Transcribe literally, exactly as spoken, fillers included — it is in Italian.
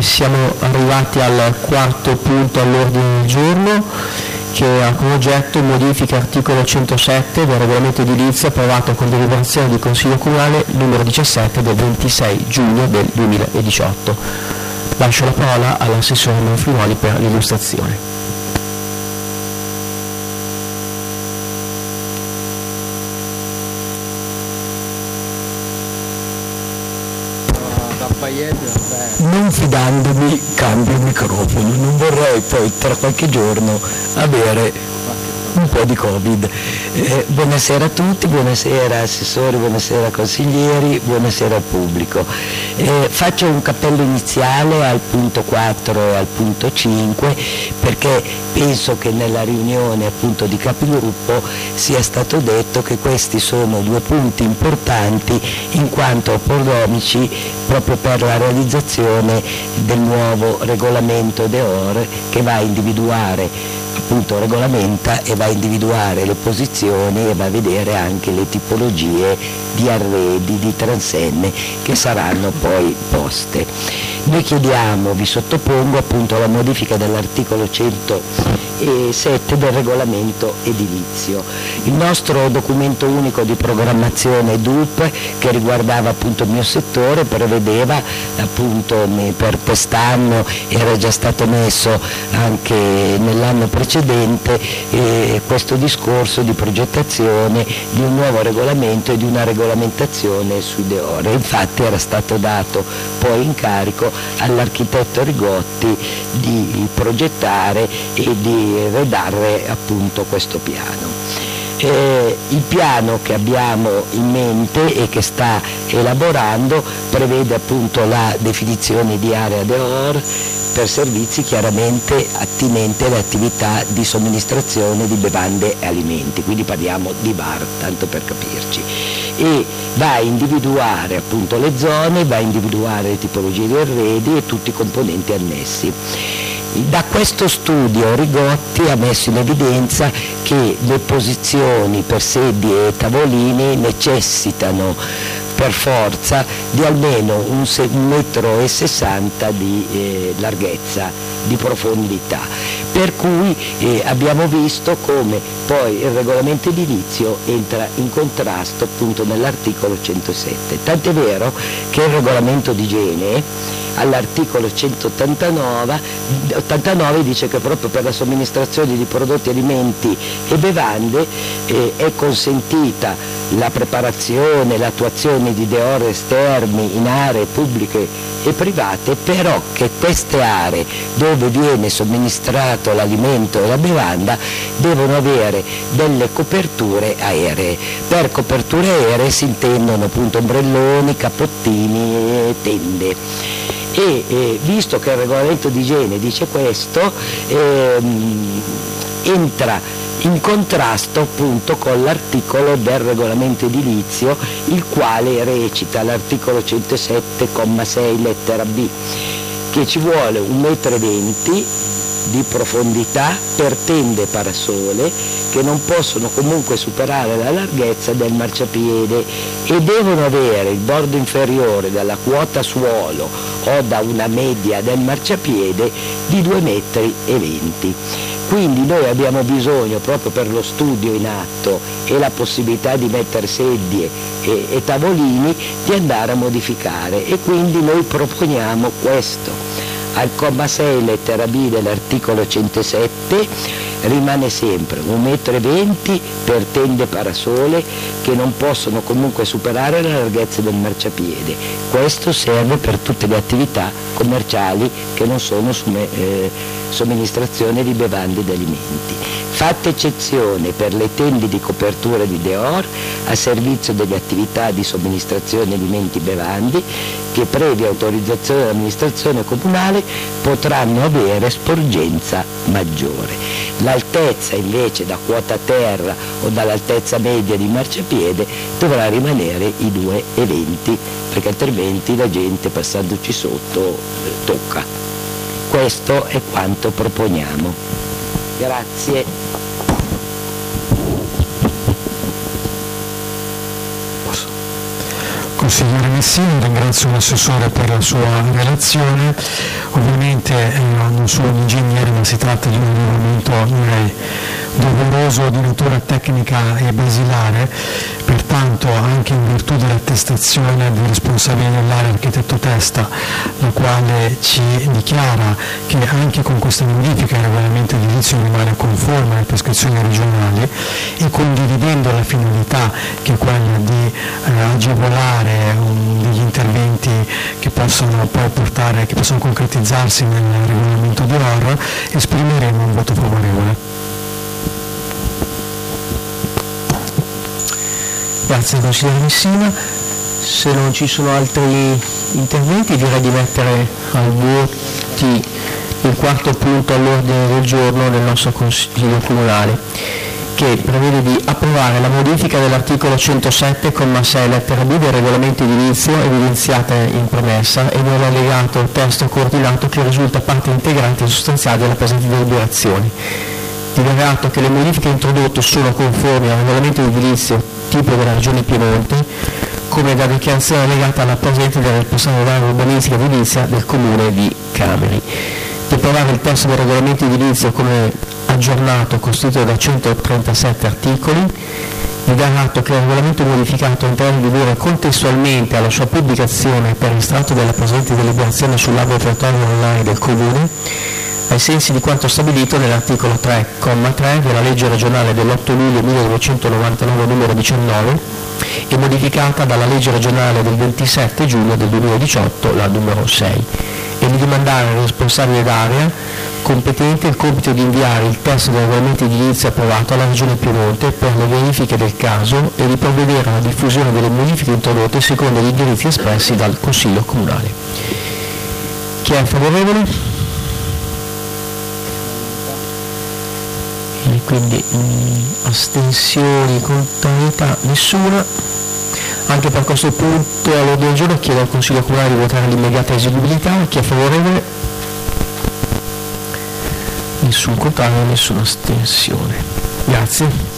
siamo arrivati al quarto punto all'ordine del giorno, che ha come oggetto modifica articolo centosette del regolamento edilizio approvato con deliberazione di Consiglio Comunale numero diciassette del ventisei giugno del duemiladiciotto. Lascio la parola all'assessore Manfrinuoli per l'illustrazione. Non fidandomi cambio il microfono, non vorrei poi tra qualche giorno avere un po' di Covid. Eh, buonasera a tutti, buonasera assessori, buonasera consiglieri, buonasera al pubblico. Eh, faccio un cappello iniziale al punto quattro e al punto cinque perché penso che nella riunione appunto di capigruppo sia stato detto che questi sono due punti importanti in quanto prodromici proprio per la realizzazione del nuovo regolamento D E O R che va a individuare appunto regolamenta e va a individuare le posizioni e va a vedere anche le tipologie di arredi, di transenne che saranno poi poste. Noi chiediamo, vi sottopongo appunto la modifica dell'articolo centosette del regolamento edilizio. Il nostro documento unico di programmazione D U P che riguardava appunto il mio settore prevedeva appunto per quest'anno, era già stato messo anche nell'anno precedente eh, questo discorso di progettazione di un nuovo regolamento e di una regolamentazione sui D E O R. Infatti era stato dato poi incarico all'architetto Rigotti di progettare e di redare appunto questo piano. Eh, il piano che abbiamo in mente e che sta elaborando prevede appunto la definizione di area D E O R per servizi chiaramente attinente alle attività di somministrazione di bevande e alimenti, quindi parliamo di bar, tanto per capirci, e va a individuare appunto le zone, va a individuare le tipologie di arredi e tutti i componenti annessi. Da questo studio Rigotti ha messo in evidenza che le posizioni per sedie e tavolini necessitano per forza di almeno un metro e sessanta di eh, larghezza, di profondità, per cui eh, abbiamo visto come poi il regolamento edilizio entra in contrasto appunto nell'articolo centosette, tant'è vero che il regolamento di igiene all'articolo centottantanove ottantanove dice che proprio per la somministrazione di prodotti, alimenti e bevande eh, è consentita la preparazione, l'attuazione di D E O R esterni in aree pubbliche e private, però che queste aree dove viene somministrato l'alimento e la bevanda devono avere delle coperture aeree. Per coperture aeree si intendono appunto ombrelloni, cappottini e tende. E eh, visto che il regolamento di igiene dice questo, ehm, entra in contrasto appunto con l'articolo del regolamento edilizio, il quale recita all'articolo centosette comma sei lettera B, che ci vuole un metro e venti di profondità per tende parasole che non possono comunque superare la larghezza del marciapiede e devono avere il bordo inferiore dalla quota suolo o da una media del marciapiede di due metri e venti. Quindi noi abbiamo bisogno, proprio per lo studio in atto e la possibilità di mettere sedie e, e tavolini, di andare a modificare, e quindi noi proponiamo questo. Al comma sei lettera B dell'articolo centosette rimane sempre un metro e venti per tende parasole che non possono comunque superare la larghezza del marciapiede. Questo serve per tutte le attività commerciali che non sono eh, somministrazione di bevande ed alimenti. Fatta eccezione per le tende di copertura di D E O R a servizio delle attività di somministrazione alimenti e bevande che previa autorizzazione dell'amministrazione comunale potranno avere sporgenza maggiore. L'altezza invece da quota terra o dall'altezza media di marciapiede dovrà rimanere i due e venti, perché altrimenti la gente passandoci sotto eh, tocca. Questo è quanto proponiamo. Grazie. consigliere Messina, ringrazio l'assessore per la sua relazione. Ovviamente eh, non sono un ingegnere, ma si tratta di un regolamento direi doveroso di natura tecnica e basilare, pertanto anche in virtù dell'attestazione del responsabile dell'area, architetto Testa, la quale ci dichiara che anche con questa modifica il regolamento edilizio rimane conforme alle prescrizioni regionali, e condividendo la finalità che è quella di eh, agevolare um, degli interventi che possono poi portare, che possono concretizzarsi nel regolamento di O R, esprimeremo un voto favorevole. Grazie consigliere Messina. Se non ci sono altri interventi direi di mettere al voti il quarto punto all'ordine del giorno del nostro Consiglio Comunale, che prevede di approvare la modifica dell'articolo centosette, comma sei, lettera B del regolamento edilizio evidenziata in premessa e nell'allegato testo coordinato che risulta parte integrante e sostanziale della presente deliberazione. Dichiarato che le modifiche introdotte sono conformi al regolamento edilizio tipo della Regione Piemonte, come da dichiarazione allegata alla presente della responsabilità urbanistica edilizia del Comune di Cameri. Di approvare il testo del regolamento edilizio come aggiornato, costituito da centotrentasette articoli, di dar atto che il regolamento modificato intende di dire contestualmente alla sua pubblicazione per estratto della presente deliberazione sull'albo territorio online del Comune, ai sensi di quanto stabilito nell'articolo tre, comma tre della legge regionale dell'otto luglio millenovecentonovantanove numero diciannove e modificata dalla legge regionale del ventisette giugno del duemiladiciotto, la numero sei, e di dimandare al responsabile d'area competente il compito di inviare il testo del regolamento edilizio approvato alla Regione Piemonte per le verifiche del caso e di provvedere alla diffusione delle modifiche introdotte secondo gli indirizzi espressi dal Consiglio Comunale. Chi è favorevole? E quindi mh, astensioni, contrarietà, nessuna. Anche per questo punto all'ordine del giorno chiedo al Consiglio Comunale di votare l'immediata eseguibilità. Chi è favorevole? Nessun contrario, nessuna astensione. Grazie.